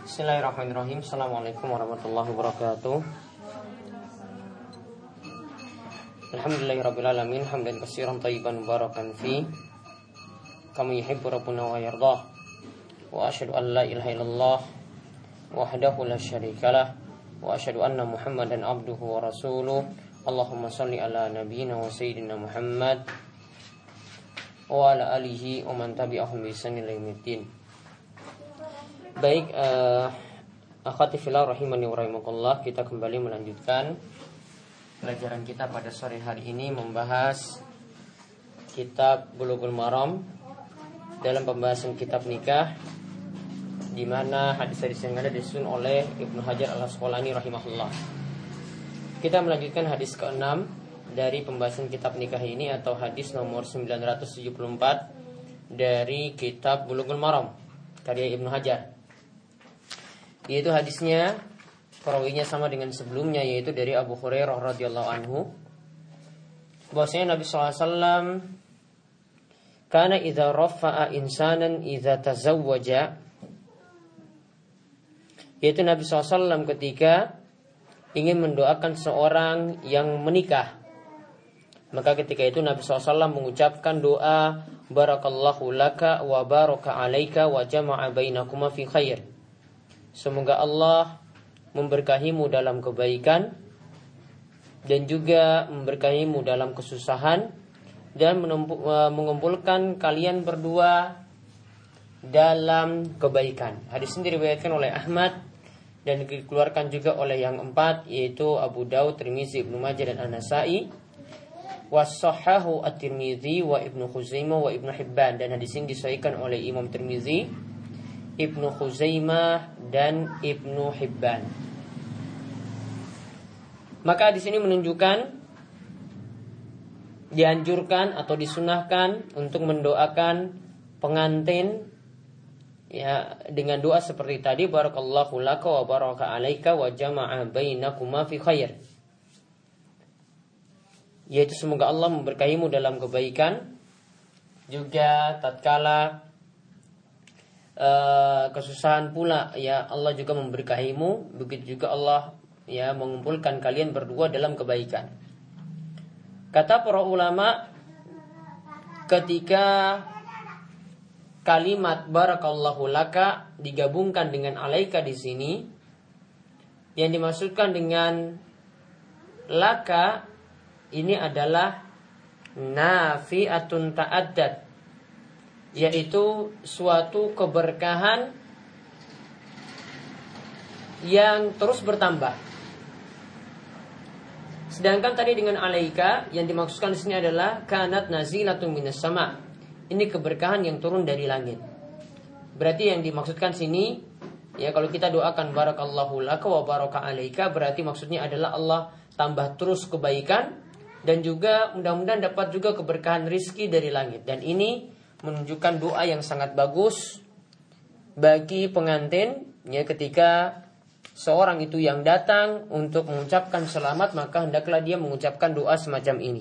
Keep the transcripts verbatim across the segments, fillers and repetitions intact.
Bismillahirrahmanirrahim. Assalamualaikum warahmatullahi wabarakatuh. Alhamdulillahirabbil alamin, hamdan katsiran thayyiban mubarakan fi kama yuhibbu rabbuna wa yardah. Wa asyhadu an la ilaha illallah wahdahu la syarikalah wa asyhadu anna Muhammadan abduhu wa rasuluh. Allahumma shalli ala nabiyyina wa sayyidina Muhammad wa ala alihi wa man tabi'ahum bi ihsan ila yaumil. Baik, uh, akhwati fillah rahimani wa rahimakumullah, kita kembali melanjutkan pelajaran kita pada sore hari ini membahas kitab Bulughul Maram dalam pembahasan kitab nikah, di mana hadis-hadis yang ada disusun oleh Ibnu Hajar Al-Asqalani rahimahullah. Kita melanjutkan hadis keenam dari pembahasan kitab nikah ini, atau hadis nomor sembilan ratus tujuh puluh empat dari kitab Bulughul Maram karya Ibnu Hajar. Yaitu hadisnya perawinya sama dengan sebelumnya, yaitu dari Abu Hurairah radhiyallahu anhu, bahwasanya Nabi sallallahu alaihi wasallam kana idza rafa'a insanan idza tazawwaja, yaitu Nabi sallallahu alaihi wasallam ketika ingin mendoakan seorang yang menikah, maka ketika itu Nabi sallallahu alaihi wasallam mengucapkan doa barakallahu laka wa baraka alaika wa jama'a bainakuma fi khair. Semoga Allah memberkahimu dalam kebaikan dan juga memberkahimu dalam kesusahan, dan mengumpulkan kalian berdua dalam kebaikan. Hadis ini diriwayatkan oleh Ahmad dan dikeluarkan juga oleh yang empat, yaitu Abu Daud, Tirmizi, Ibnu Majah dan An-Nasa'i. Wassahahu at-Tirmizi wa Ibnu Khuzaimah wa Ibnu Hibban, dan hadis ini disahihkan oleh Imam Tirmizi, Ibnu Khuzaimah dan Ibnu Hibban. Maka di sini menunjukkan dianjurkan atau disunahkan untuk mendoakan pengantin ya dengan doa seperti tadi, barakallahu laka wa baraka alaika wa jama'a bainakuma fi khair, yaitu semoga Allah memberkahimu dalam kebaikan, juga tatkala Uh, kesusahan pula ya Allah juga memberkahimu, begitu juga Allah ya mengumpulkan kalian berdua dalam kebaikan. Kata para ulama, ketika kalimat barakallahu laka digabungkan dengan alaika di sini, yang dimaksudkan dengan laka ini adalah nafi'atun ta'addad, yaitu suatu keberkahan yang terus bertambah. Sedangkan tadi dengan alaika yang dimaksudkan di sini adalah kanat nazilatun minas sama. Ini keberkahan yang turun dari langit. Berarti yang dimaksudkan sini ya, kalau kita doakan barakallahu laka wa baraka alaika, berarti maksudnya adalah Allah tambah terus kebaikan, dan juga mudah-mudahan dapat juga keberkahan rizki dari langit. Dan ini menunjukkan doa yang sangat bagus bagi pengantin ya, ketika seorang itu yang datang untuk mengucapkan selamat, maka hendaklah dia mengucapkan doa semacam ini.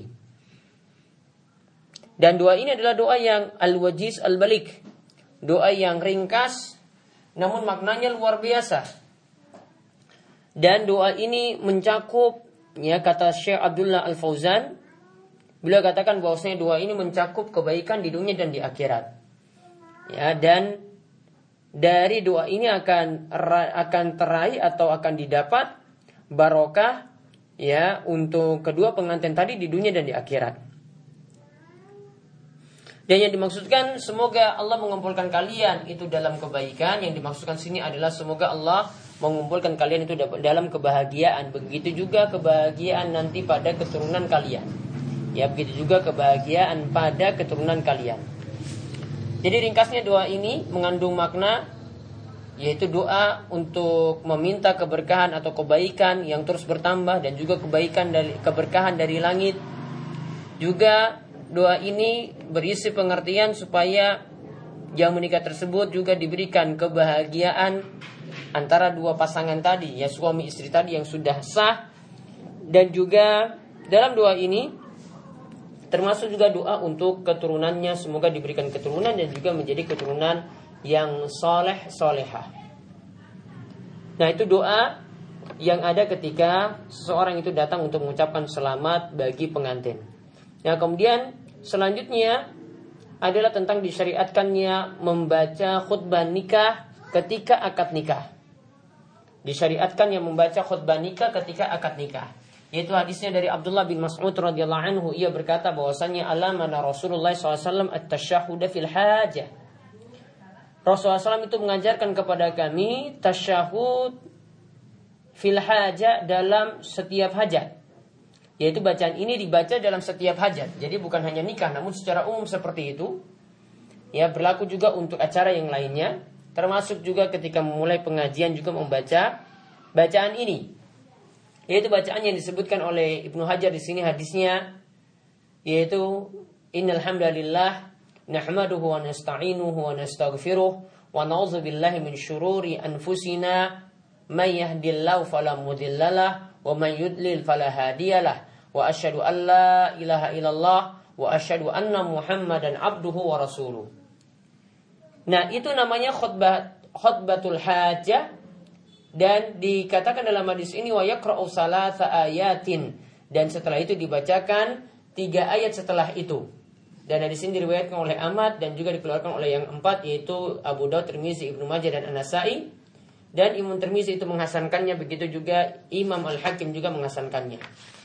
Dan doa ini adalah doa yang al-wajiz al-balik, doa yang ringkas namun maknanya luar biasa. Dan doa ini mencakup ya, kata Syekh Abdullah Al-Fauzan, beliau katakan bahwasanya doa ini mencakup kebaikan di dunia dan di akhirat. Ya, dan dari doa ini akan akan teraih atau akan didapat barokah ya untuk kedua pengantin tadi di dunia dan di akhirat. Dan yang dimaksudkan semoga Allah mengumpulkan kalian itu dalam kebaikan, yang dimaksudkan sini adalah semoga Allah mengumpulkan kalian itu dalam kebahagiaan, begitu juga kebahagiaan nanti pada keturunan kalian. Ya, begitu juga kebahagiaan pada keturunan kalian. Jadi ringkasnya doa ini mengandung makna, yaitu doa untuk meminta keberkahan atau kebaikan yang terus bertambah, dan juga kebaikan dari keberkahan dari langit. Juga doa ini berisi pengertian supaya yang menikah tersebut juga diberikan kebahagiaan antara dua pasangan tadi, ya suami istri tadi yang sudah sah. Dan juga dalam doa ini termasuk juga doa untuk keturunannya, semoga diberikan keturunan dan juga menjadi keturunan yang soleh solehah. Nah, itu doa yang ada ketika seseorang itu datang untuk mengucapkan selamat bagi pengantin. Nah, kemudian selanjutnya adalah tentang disyariatkannya membaca khutbah nikah ketika akad nikah. Disyariatkan yang membaca khutbah nikah ketika akad nikah. Yaitu hadisnya dari Abdullah bin Mas'ud radhiyallahu anhu, ia berkata bahwasanya alamana Rasulullah shallallahu alaihi wasallam at-tasyahhud fil hajah. Rasulullah shallallahu alaihi wasallam itu mengajarkan kepada kami tasyahud fil hajah, dalam setiap hajat. Yaitu bacaan ini dibaca dalam setiap hajat. Jadi bukan hanya nikah, namun secara umum seperti itu. Ya, berlaku juga untuk acara yang lainnya, termasuk juga ketika memulai pengajian juga membaca bacaan ini. Yaitu bacaan yang disebutkan oleh Ibnu Hajar di sini hadisnya, yaitu innal hamdalillah nahmaduhu wa nasta'inuhu wa nastaghfiruh wa na'udzu billahi min syururi anfusina may yahdihillahu fala mudhillalah wa may yudlil fala hadiyalah wa asyhadu an la ilaha illallah wa asyhadu anna Muhammadan abduhu wa rasuluh. Nah, itu namanya khutbah khutbatul hajah, dan dikatakan dalam hadis ini wa yaqra'u salasa ayatin, dan setelah itu dibacakan tiga ayat setelah itu. Dan hadis ini diriwayatkan oleh Ahmad dan juga dikeluarkan oleh yang empat, yaitu Abu Daud, Tirmizi, Ibnu Majah dan An-Nasa'i. Dan Imam Tirmizi itu menghasankannya, begitu juga Imam Al-Hakim juga menghasankannya.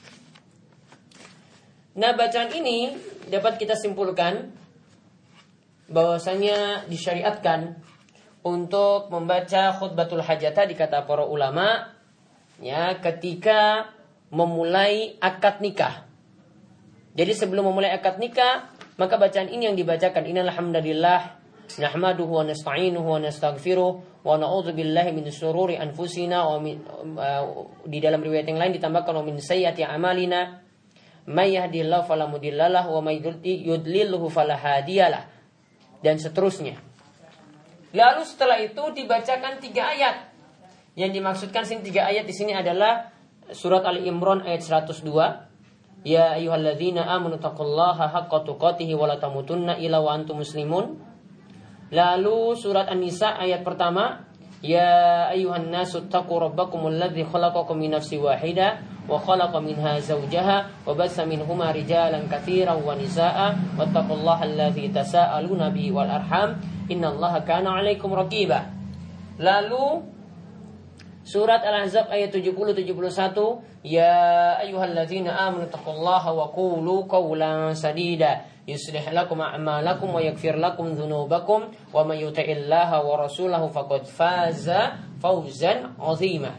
Nah, bacaan ini dapat kita simpulkan bahwasanya disyariatkan untuk membaca khutbatul hajah tadi kata para ulama, ya, ketika memulai akad nikah. Jadi sebelum memulai akad nikah, maka bacaan ini yang dibacakan, innal hamdalillah nahmaduhu wa nasta'inuhu wa nastaghfiruh wa na'udzu billahi min syururi anfusina wa min, uh, di dalam riwayat yang lain ditambahkan wa min sayyiati a'malina may yahdihillahu fala mudhillalah wa may yudlilhu fala hadiyalah, dan seterusnya. Lalu setelah itu dibacakan tiga ayat. Yang dimaksudkan sini tiga ayat di sini adalah surat Ali Imran ayat seratus dua. Ya ayyuhalladzina amanu taqullaha haqqa tuqatih wa la tamutunna illa wa antum muslimun. Lalu surat An-Nisa ayat pertama, ya ayyuhan nasu taqu rabbakumul ladzi khalaqakum min nafsin wahidah wa khalaqa minha zawjaha wa bassa minhuma rijalan katsiran wa nisaa wattaqullaha alladzi tasaaluna bihi wal arham innallaha kana 'alaikum raqiba. Lalu surat Al-Ahzab ayat tujuh puluh tujuh puluh satu, ya ayyuhalladzina amanu taqullaha wa qulu qawlan sadida yuslih lakum a'malakum wa yaghfir lakum dzunubakum wa may yuti'illaha wa rasulahu faqad faza fawzan 'azima.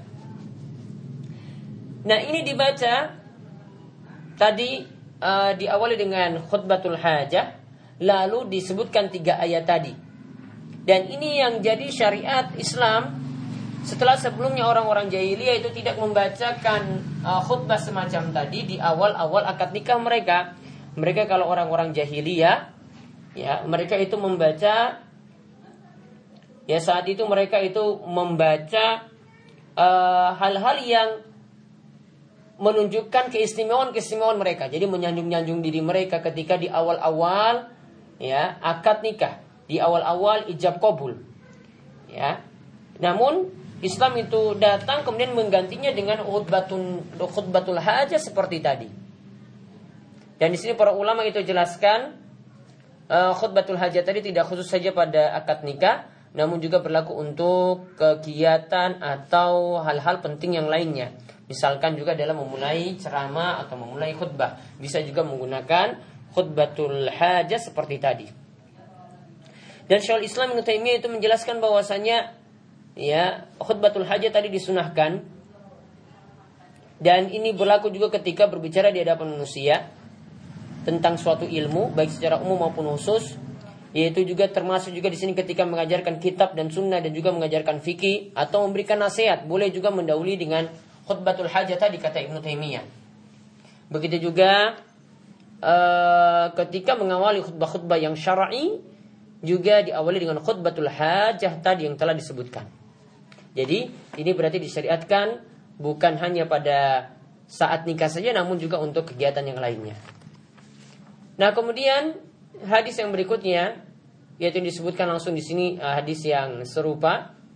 Nah, ini dibaca tadi uh, diawali dengan khutbatul hajah, lalu disebutkan tiga ayat tadi. Dan ini yang jadi syariat Islam. Setelah sebelumnya orang-orang jahiliyah itu tidak membacakan uh, khutbah semacam tadi di awal-awal akad nikah mereka. Mereka kalau orang-orang jahiliyah, ya, mereka itu membaca, ya, saat itu mereka itu membaca uh, hal-hal yang menunjukkan keistimewaan-keistimewaan mereka. Jadi menyanjung-nyanjung diri mereka ketika di awal-awal, ya, akad nikah, di awal-awal ijab qabul, ya. Namun Islam itu datang kemudian menggantinya dengan khutbatul khutbatul hajah seperti tadi. Dan di sini para ulama itu jelaskan uh, khutbatul hajah tadi tidak khusus saja pada akad nikah, namun juga berlaku untuk kegiatan atau hal-hal penting yang lainnya. Misalkan juga dalam memulai ceramah atau memulai khutbah, bisa juga menggunakan khutbatul hajah seperti tadi. Dan Syekhul Islam Ibnu Taimiyah itu menjelaskan bahwasanya, ya, khutbatul hajah tadi disunahkan, dan ini berlaku juga ketika berbicara di hadapan manusia tentang suatu ilmu, baik secara umum maupun khusus. Yaitu juga termasuk juga di sini ketika mengajarkan kitab dan sunnah dan juga mengajarkan fikih atau memberikan nasihat, boleh juga mendahului dengan khutbatul hajah tadi kata Ibnu Taimiyah. Begitu juga uh, ketika mengawali khutbah-khutbah yang syar'i juga diawali dengan khutbatul hajah tadi yang telah disebutkan. Jadi ini berarti disyariatkan bukan hanya pada saat nikah saja, namun juga untuk kegiatan yang lainnya. Nah, kemudian hadis yang berikutnya, yaitu disebutkan langsung di sini, hadis yang serupa.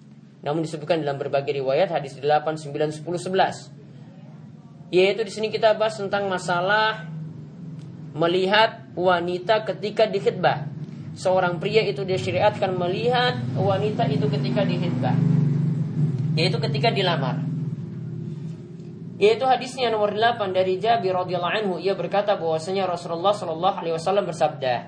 namun disebutkan dalam berbagai riwayat hadis delapan, sembilan, sepuluh, sebelas. Yaitu di sini kita bahas tentang masalah melihat wanita ketika dikhitbah. Seorang pria itu disyariatkan melihat wanita itu ketika dikhitbah, yaitu ketika dilamar. Yaitu hadisnya nomor delapan dari Jabir radhiyallahu anhu, ia berkata bahwasanya Rasulullah sallallahu alaihi wasallam bersabda,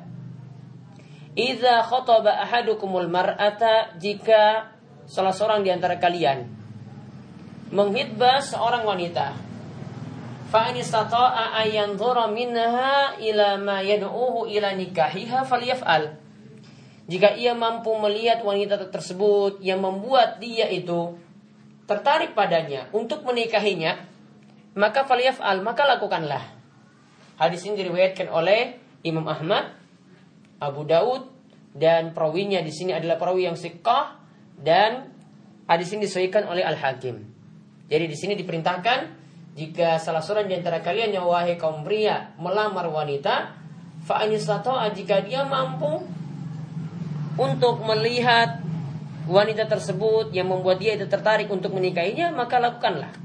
"Idza khataba ahadukumul mar'ata," jika salah seorang di antara kalian menghitbah seorang wanita, fa in istata'a an yanzura minha ila ma yad'uhu ila nikahiha falyaf'al. Jika ia mampu melihat wanita tersebut yang membuat dia itu tertarik padanya untuk menikahinya, maka falyaf'al, maka lakukanlah. Hadis ini diriwayatkan oleh Imam Ahmad, Abu Daud, dan perawinya di sini adalah perawi yang thiqah, dan hadis ini disahihkan oleh Al-Hakim. Jadi di sini diperintahkan jika salah seorang di antara kalian yang wahai kaum pria melamar wanita, fa in istata'a, jika dia mampu untuk melihat wanita tersebut yang membuat dia itu tertarik untuk menikahinya, maka lakukanlah.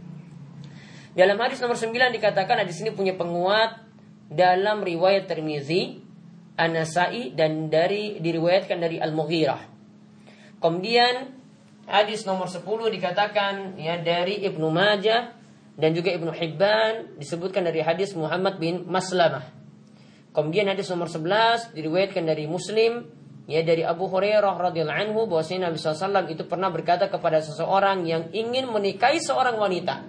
Dalam hadis nomor sembilan dikatakan hadis ini punya penguat dalam riwayat Tirmizi, An-Nasa'i, dan dari diriwayatkan dari Al-Mughirah. Kemudian hadis nomor sepuluh dikatakan ya dari Ibnu Majah dan juga Ibnu Hibban, disebutkan dari hadis Muhammad bin Maslamah. Kemudian hadis nomor sebelas diriwayatkan dari Muslim ya dari Abu Hurairah radhiyallahu anhu bahwasanya Nabi sallallahu alaihi wasallam itu pernah berkata kepada seseorang yang ingin menikahi seorang wanita.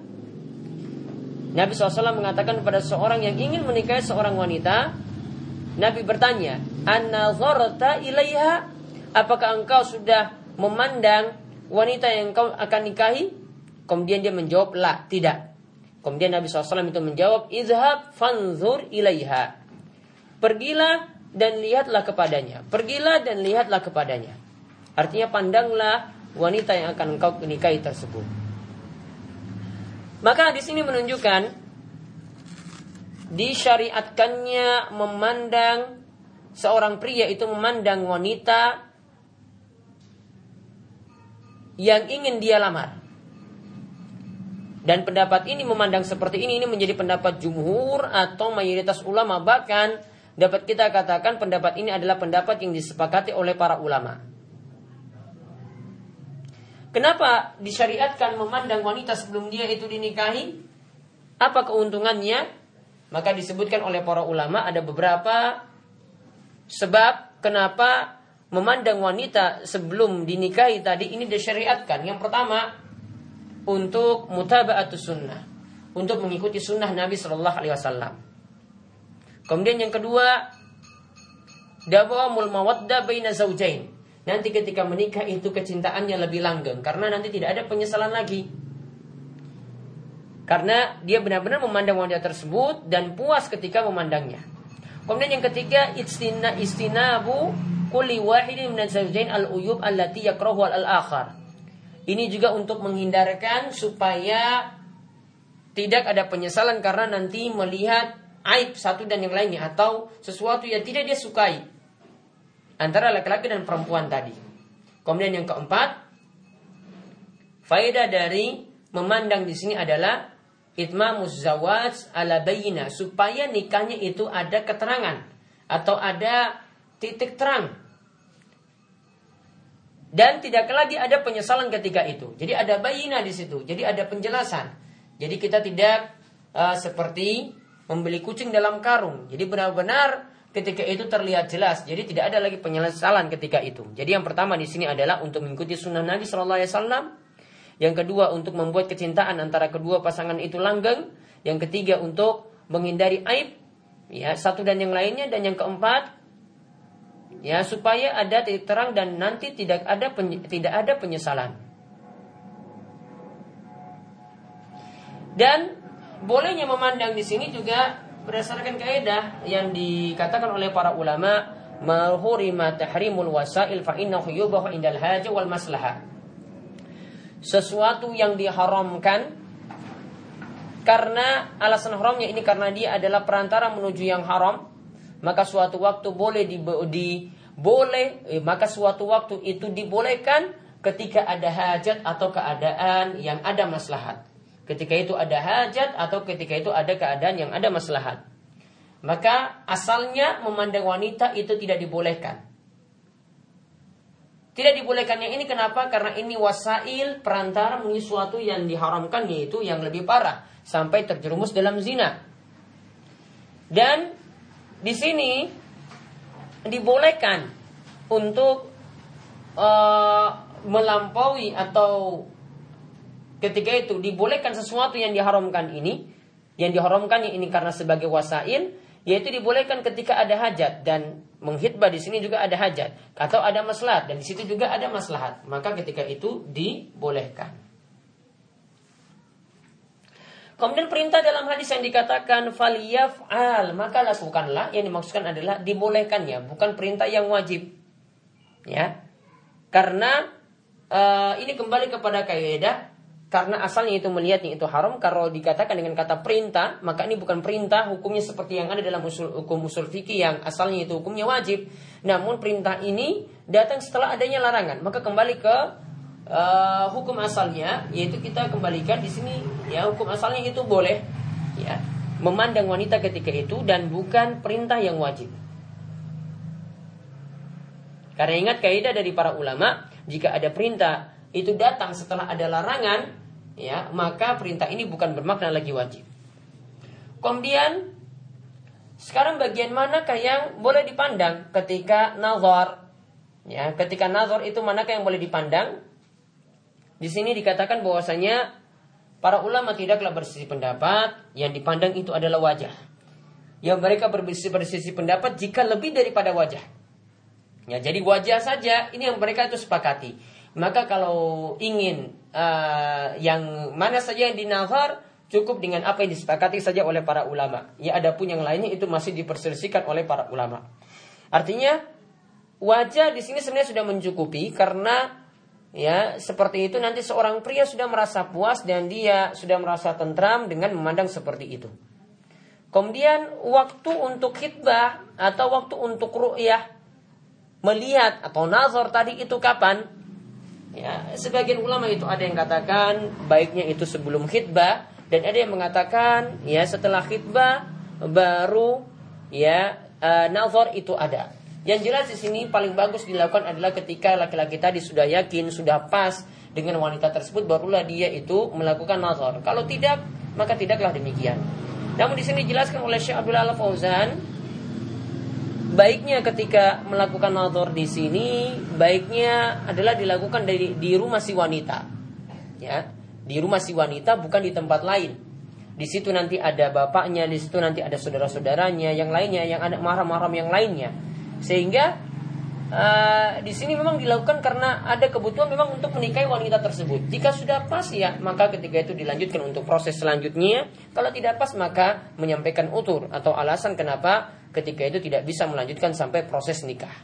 Nabi shallallahu alaihi wasallam mengatakan kepada seorang yang ingin menikahi seorang wanita, Nabi bertanya, "An-nazarta ilaiha?" Apakah engkau sudah memandang wanita yang engkau akan nikahi? Kemudian dia menjawab, "La, tidak." Kemudian Nabi shallallahu alaihi wasallam itu menjawab, "Izhab fanzur ilaiha." Pergilah dan lihatlah kepadanya. Pergilah dan lihatlah kepadanya. Artinya pandanglah wanita yang akan engkau nikahi tersebut. Maka di sini menunjukkan disyariatkannya memandang seorang pria itu memandang wanita yang ingin dia lamar. Dan pendapat ini memandang seperti ini ini menjadi pendapat jumhur atau mayoritas ulama, bahkan dapat kita katakan pendapat ini adalah pendapat yang disepakati oleh para ulama. Kenapa disyariatkan memandang wanita sebelum dia itu dinikahi? Apa keuntungannya? Maka disebutkan oleh para ulama ada beberapa sebab kenapa memandang wanita sebelum dinikahi tadi ini disyariatkan. Yang pertama, untuk mutaba'atus sunnah, untuk mengikuti sunnah Nabi sallallahu alaihi wasallam. Kemudian yang kedua, dawamul mawaddah baina zaujain. Nanti ketika menikah itu kecintaannya lebih langgeng, karena nanti tidak ada penyesalan lagi. Karena dia benar-benar memandang wanita tersebut dan puas ketika memandangnya. Kemudian yang ketiga, istina istinabu kulli wahidin min az-zawjain al-uyub allati yakrahu al-akhar. Ini juga untuk menghindarkan supaya tidak ada penyesalan karena nanti melihat aib satu dan yang lainnya atau sesuatu yang tidak dia sukai antara laki-laki dan perempuan tadi. Kemudian yang keempat, faedah dari memandang di sini adalah itmamuz zawaj ala bayyinah, supaya nikahnya itu ada keterangan atau ada titik terang dan tidak lagi ada penyesalan ketika itu. Jadi ada bayyinah di situ. Jadi ada penjelasan. Jadi kita tidak uh, seperti membeli kucing dalam karung. Jadi benar-benar ketika itu terlihat jelas, jadi tidak ada lagi penyesalan ketika itu. Jadi yang pertama di sini adalah untuk mengikuti sunnah Nabi Shallallahu Alaihi Wasallam. Yang kedua untuk membuat kecintaan antara kedua pasangan itu langgeng. Yang ketiga untuk menghindari aib, ya satu dan yang lainnya. Dan yang keempat, ya supaya ada titik terang dan nanti tidak ada penye- tidak ada penyesalan. Dan bolehnya memandang di sini juga berdasarkan kaidah yang dikatakan oleh para ulama, ma hurima tahrimul wasail fa innahu yubahu indal haja wal maslahah. Sesuatu yang diharamkan karena alasan haramnya ini karena dia adalah perantara menuju yang haram, maka suatu waktu boleh di, di boleh eh, maka suatu waktu itu dibolehkan ketika ada hajat atau keadaan yang ada maslahat. Ketika itu ada hajat atau ketika itu ada keadaan yang ada maslahat. Maka asalnya memandang wanita itu tidak dibolehkan. Tidak dibolehkannya ini kenapa? Karena ini wasail perantara menuju suatu yang diharamkan, yaitu yang lebih parah sampai terjerumus dalam zina. Dan di sini dibolehkan untuk uh, melampaui atau ketika itu dibolehkan sesuatu yang diharamkan ini, yang diharamkan ini karena sebagai wasail, yaitu dibolehkan ketika ada hajat, dan menghitbah di sini juga ada hajat atau ada maslahat, dan di situ juga ada maslahat, maka ketika itu dibolehkan. Kemudian perintah dalam hadis yang dikatakan faliyaf'al, maka lakukanlah, yang dimaksudkan adalah dibolehkannya, bukan perintah yang wajib. Ya. Karena uh, ini kembali kepada kaidah. Karena asalnya itu melihatnya itu haram. Kalau dikatakan dengan kata perintah, maka ini bukan perintah hukumnya seperti yang ada dalam usul, hukum usul fikih yang asalnya itu hukumnya wajib. Namun perintah ini datang setelah adanya larangan. Maka kembali ke uh, hukum asalnya, yaitu kita kembalikan di sini ya, hukum asalnya itu boleh ya memandang wanita ketika itu, dan bukan perintah yang wajib. Karena ingat kaidah dari para ulama, jika ada perintah itu datang setelah ada larangan, ya, maka perintah ini bukan bermakna lagi wajib. Kemudian sekarang bagian manakah yang boleh dipandang ketika nazar? Ya, ketika nazar itu manakah yang boleh dipandang? Di sini dikatakan bahwasanya para ulama tidaklah bersisi pendapat, yang dipandang itu adalah wajah. Yang mereka bersisi bersisi pendapat jika lebih daripada wajah. Ya, jadi wajah saja ini yang mereka itu sepakati. Maka kalau ingin uh, yang mana saja yang dinazar, cukup dengan apa yang disepakati saja oleh para ulama. Ya, adapun yang lainnya itu masih diperselisihkan oleh para ulama. Artinya wajah di sini sebenarnya sudah mencukupi, karena ya seperti itu nanti seorang pria sudah merasa puas dan dia sudah merasa tentram dengan memandang seperti itu. Kemudian waktu untuk khitbah atau waktu untuk ru'yah, melihat atau nazar tadi itu kapan? Ya, sebagian ulama itu ada yang katakan baiknya itu sebelum khitbah, dan ada yang mengatakan ya setelah khitbah baru ya uh, nazar itu ada. Yang jelas di sini paling bagus dilakukan adalah ketika laki-laki tadi sudah yakin, sudah pas dengan wanita tersebut, barulah dia itu melakukan nazar. Kalau tidak, maka tidaklah demikian. Namun di sini dijelaskan oleh Syekh Abdullah Al-Fauzan, baiknya ketika melakukan nazar di sini, baiknya adalah dilakukan di, di rumah si wanita, ya, di rumah si wanita, bukan di tempat lain. Di situ nanti ada bapaknya, di situ nanti ada saudara-saudaranya, yang lainnya, yang ada mahram-mahram yang lainnya, sehingga uh, di sini memang dilakukan karena ada kebutuhan memang untuk menikahi wanita tersebut. Jika sudah pas ya, maka ketika itu dilanjutkan untuk proses selanjutnya. Kalau tidak pas, maka menyampaikan utur atau alasan kenapa ketika itu tidak bisa melanjutkan sampai proses nikah.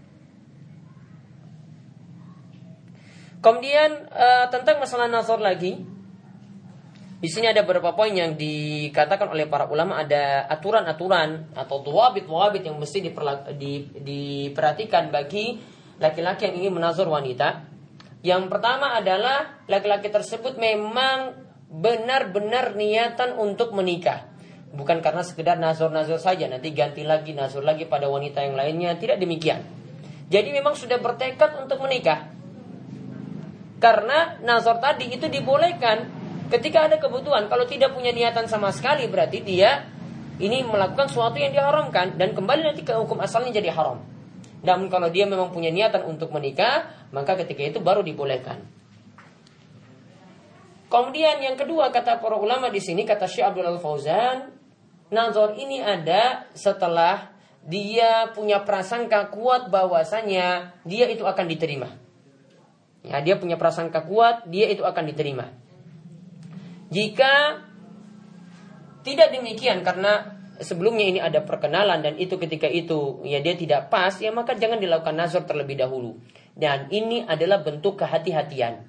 Kemudian uh, tentang masalah nazar lagi, di sini ada beberapa poin yang dikatakan oleh para ulama, ada aturan-aturan atau dhawabit-dhawabit yang mesti diperla- di, diperhatikan bagi laki-laki yang ingin menazar wanita. Yang pertama adalah laki-laki tersebut memang benar-benar niatan untuk menikah. Bukan karena sekedar nazar-nazar saja, nanti ganti lagi, nazar lagi pada wanita yang lainnya. Tidak demikian. Jadi memang sudah bertekad untuk menikah. Karena nazar tadi itu dibolehkan ketika ada kebutuhan. Kalau tidak punya niatan sama sekali, berarti dia ini melakukan sesuatu yang diharamkan, dan kembali nanti ke hukum asalnya jadi haram. Namun kalau dia memang punya niatan untuk menikah, maka ketika itu baru dibolehkan. Kemudian yang kedua, kata para ulama di sini, kata Syekh Abdullah Al-Fauzan, nazar ini ada setelah dia punya prasangka kuat bahwasanya dia itu akan diterima. Ya, dia punya prasangka kuat, dia itu akan diterima. Jika tidak demikian, karena sebelumnya ini ada perkenalan dan itu ketika itu ya dia tidak pas, ya maka jangan dilakukan nazar terlebih dahulu. Dan ini adalah bentuk kehati-hatian.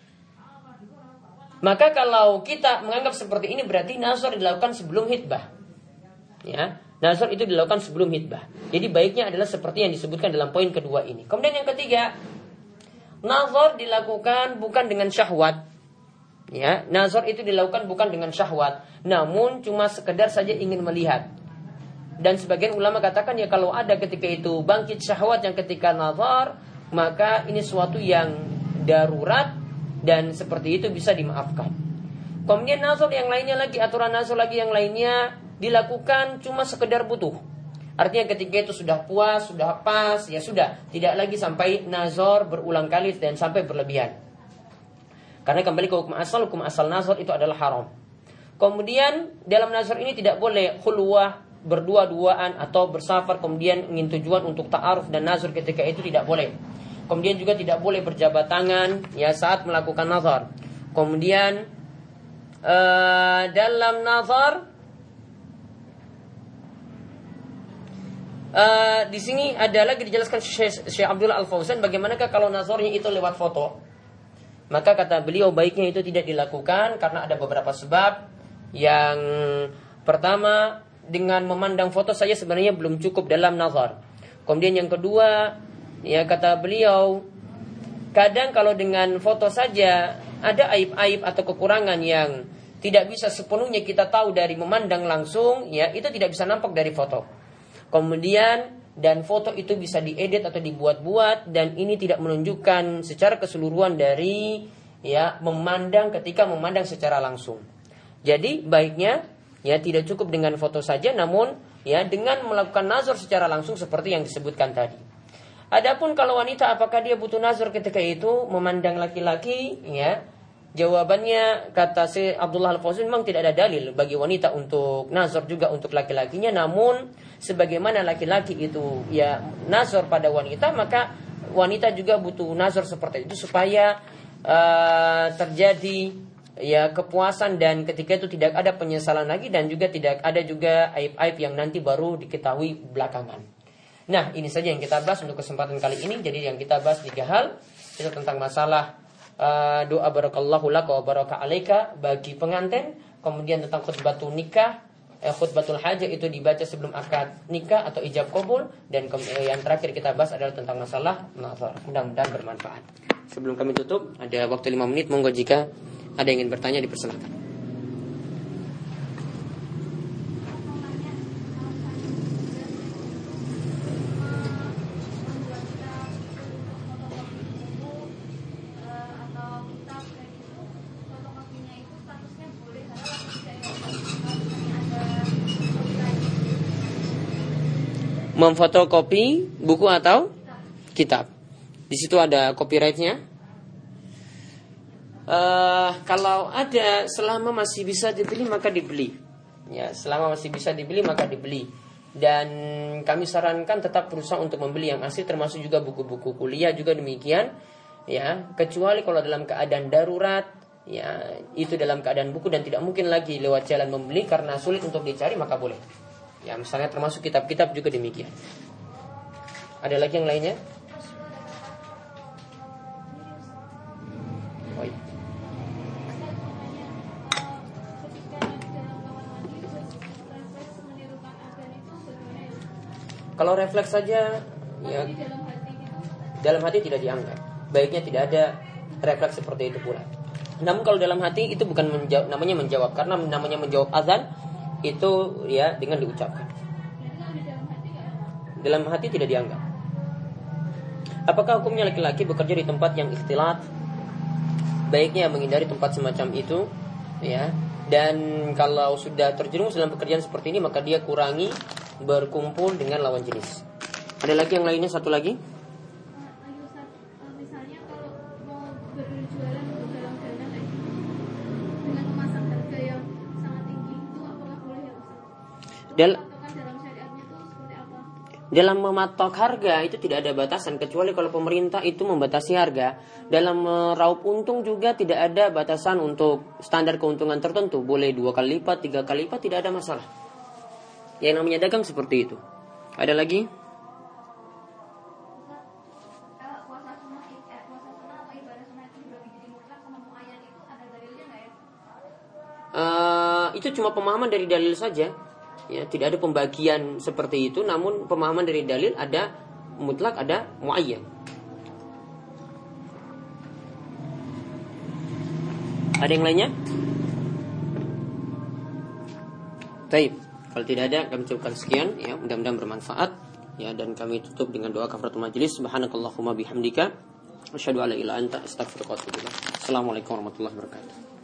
Maka kalau kita menganggap seperti ini, berarti nazar dilakukan sebelum khitbah. Ya, nazar itu dilakukan sebelum khitbah. Jadi baiknya adalah seperti yang disebutkan dalam poin kedua ini. Kemudian yang ketiga, nazar dilakukan bukan dengan syahwat. Ya, nazar itu dilakukan bukan dengan syahwat, namun cuma sekedar saja ingin melihat. Dan sebagian ulama katakan ya kalau ada ketika itu bangkit syahwat yang ketika nazar, maka ini suatu yang darurat dan seperti itu bisa dimaafkan. Kemudian nazar yang lainnya lagi, aturan nazar lagi yang lainnya dilakukan cuma sekedar butuh. Artinya ketika itu sudah puas, sudah pas, ya sudah, tidak lagi sampai nazar berulang kali dan sampai berlebihan. Karena kembali ke hukum asal, hukum asal nazar itu adalah haram. Kemudian dalam nazar ini tidak boleh khulwah, berdua-duaan atau bersafar kemudian ingin tujuan untuk ta'aruf dan nazar ketika itu tidak boleh. Kemudian juga tidak boleh berjabat tangan ya saat melakukan nazar. Kemudian uh, dalam nazar Uh, di sini ada lagi dijelaskan Syekh, Syekh Abdullah Al-Fauzan bagaimanakah kalau nazarnya itu lewat foto. Maka kata beliau baiknya itu tidak dilakukan karena ada beberapa sebab. Yang pertama, dengan memandang foto saja sebenarnya belum cukup dalam nazar. Kemudian yang kedua, ya kata beliau, kadang kalau dengan foto saja ada aib-aib atau kekurangan yang tidak bisa sepenuhnya kita tahu dari memandang langsung, ya itu tidak bisa nampak dari foto. Kemudian dan foto itu bisa diedit atau dibuat-buat dan ini tidak menunjukkan secara keseluruhan dari ya memandang ketika memandang secara langsung. Jadi baiknya ya tidak cukup dengan foto saja, namun ya dengan melakukan nazar secara langsung seperti yang disebutkan tadi. Adapun kalau wanita apakah dia butuh nazar ketika itu memandang laki-laki, ya jawabannya kata Syekh Abdullah Al-Fauzan memang tidak ada dalil bagi wanita untuk nazar juga untuk laki-lakinya, namun sebagaimana laki-laki itu ya nazar pada wanita, maka wanita juga butuh nazar seperti itu supaya uh, terjadi ya kepuasan dan ketika itu tidak ada penyesalan lagi dan juga tidak ada juga aib-aib yang nanti baru diketahui belakangan. Nah, ini saja yang kita bahas untuk kesempatan kali ini. Jadi yang kita bahas tiga hal itu tentang masalah Uh, doa barakallahu laka wa baraka alaika bagi pengantin, kemudian tentang khutbatul nikah, eh, khutbatul hajah itu dibaca sebelum akad nikah atau ijab qabul, dan ke- eh, yang terakhir kita bahas adalah tentang masalah nazar. Mudah-mudahan bermanfaat. Sebelum kami tutup, ada waktu lima menit, monggo jika ada yang ingin bertanya dipersilakan. Memfotokopi buku atau kitab. Di situ ada copyrightnya. Uh, kalau ada selama masih bisa dibeli maka dibeli. Ya, selama masih bisa dibeli maka dibeli. Dan kami sarankan tetap berusaha untuk membeli yang asli, termasuk juga buku-buku kuliah juga demikian. Ya, kecuali kalau dalam keadaan darurat, ya itu dalam keadaan buku dan tidak mungkin lagi lewat jalan membeli karena sulit untuk dicari, maka boleh. Ya, misalnya termasuk kitab-kitab juga demikian. Ada lagi yang lainnya? Oh, iya. Kalau refleks saja, ya dalam hati tidak dianggap. Baiknya tidak ada refleks seperti itu pula. Namun kalau dalam hati itu bukan menjawab, namanya menjawab, karena namanya menjawab azan itu ya dengan diucapkan. Dalam hati tidak dianggap. Apakah hukumnya laki-laki bekerja di tempat yang ikhtilat? Baiknya menghindari tempat semacam itu, ya. Dan kalau sudah terjerumus dalam pekerjaan seperti ini, maka dia kurangi berkumpul dengan lawan jenis. Ada lagi yang lainnya, satu lagi? Misalnya kalau mau berjualan untuk dalam dana kayak gitu, dengan memasang harga yang sangat tinggi, itu apakah boleh ya Ustaz? Dal- Patokan dalam syariatnya itu seperti apa? Dalam mematok harga itu tidak ada batasan, kecuali kalau pemerintah itu membatasi harga. Dalam meraup untung juga tidak ada batasan untuk standar keuntungan tertentu. Boleh dua kali lipat, tiga kali lipat, tidak ada masalah. Yang namanya dagang seperti itu. Ada lagi? Kalau puasa sunnah, eh, puasa sunnah atau ibadah sunnah itu dibagi jadi mutlak sama muayyan, itu ada dalilnya nggak ya? Uh, itu cuma pemahaman dari dalil saja. Ya, tidak ada pembagian seperti itu, namun pemahaman dari dalil ada mutlak, ada muayyan. Ada yang lainnya? Baik, kalau tidak ada kami ucapkan sekian ya, mudah-mudahan bermanfaat ya, dan kami tutup dengan doa kafaratul majelis. Subhanakallahumma bihamdika asyhadu an la ilaha illa anta astaghfiruka wa atubu ilaik. Assalamualaikum warahmatullahi wabarakatuh.